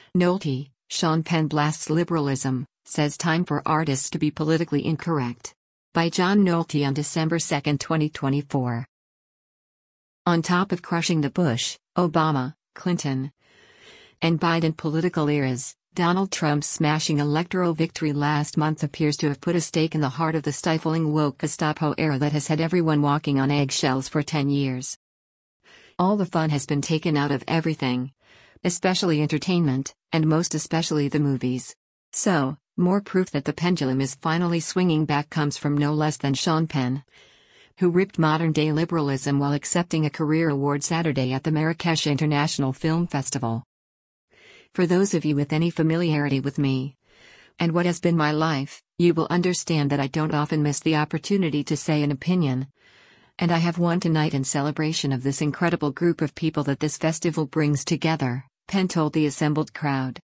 Nolte, Sean Penn blasts liberalism, says time for artists to be politically incorrect. By John Nolte on December 2, 2024. On top of crushing the Bush, Obama, Clinton, and Biden political eras, Donald Trump's smashing electoral victory last month appears to have put a stake in the heart of the stifling woke Gestapo era that has had everyone walking on eggshells for 10 years. All the fun has been taken out of everything, especially entertainment, and most especially the movies. So, more proof that the pendulum is finally swinging back comes from no less than Sean Penn, who ripped modern-day liberalism while accepting a career award Saturday at the Marrakesh International Film Festival. For those of you with any familiarity with me, and what has been my life, you will understand that I don't often miss the opportunity to say an opinion. And I have one tonight in celebration of this incredible group of people that this festival brings together, Penn told the assembled crowd.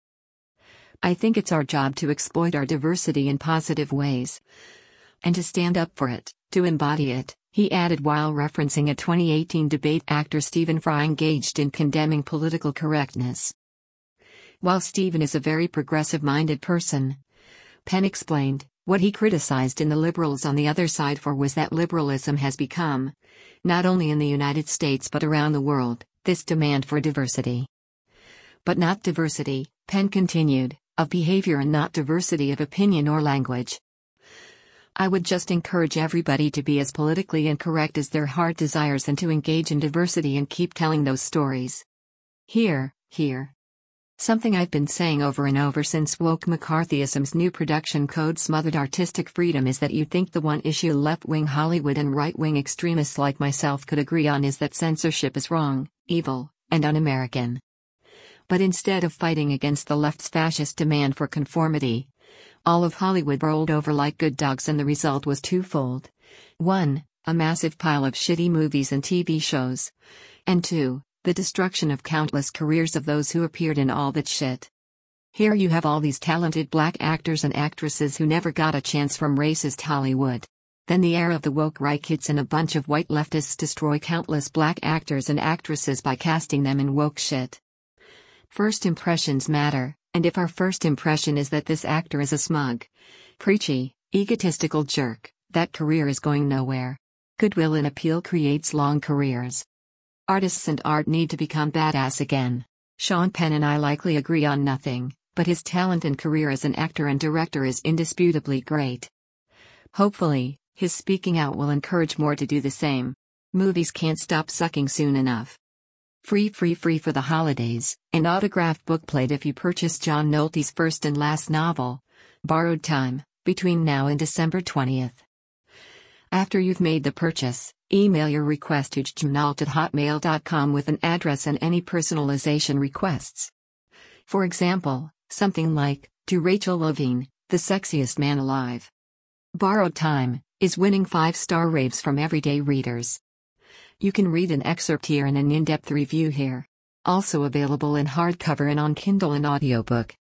I think it's our job to exploit our diversity in positive ways. And to stand up for it, to embody it, he added while referencing a 2018 debate actor Stephen Fry engaged in condemning political correctness. While Stephen is a very progressive-minded person, Penn explained, what he criticized in the liberals on the other side for was that liberalism has become, not only in the United States but around the world, this demand for diversity. But not diversity, Penn continued, of behavior and not diversity of opinion or language. I would just encourage everybody to be as politically incorrect as their heart desires and to engage in diversity and keep telling those stories. Here. Something I've been saying over and over since woke McCarthyism's new production code smothered artistic freedom is that you think the one issue left-wing Hollywood and right-wing extremists like myself could agree on is that censorship is wrong, evil, and un-American. But instead of fighting against the left's fascist demand for conformity, all of Hollywood rolled over like good dogs and the result was twofold. 1. A massive pile of shitty movies and TV shows. And 2. The destruction of countless careers of those who appeared in all that shit. Here you have all these talented black actors and actresses who never got a chance from racist Hollywood. Then the era of the woke right hits and a bunch of white leftists destroy countless black actors and actresses by casting them in woke shit. First impressions matter, and if our first impression is that this actor is a smug, preachy, egotistical jerk, that career is going nowhere. Goodwill and appeal creates long careers. Artists and art need to become badass again. Sean Penn and I likely agree on nothing, but his talent and career as an actor and director is indisputably great. Hopefully, his speaking out will encourage more to do the same. Movies can't stop sucking soon enough. Free for the holidays, an autographed bookplate if you purchase John Nolte's first and last novel, Borrowed Time, between now and December 20th. After you've made the purchase, email your request to jnault@hotmail.com with an address and any personalization requests. For example, something like, to Rachel Levine, the sexiest man alive. Borrowed Time is winning 5-star raves from everyday readers. You can read an excerpt here and an in-depth review here. Also available in hardcover and on Kindle and audiobook.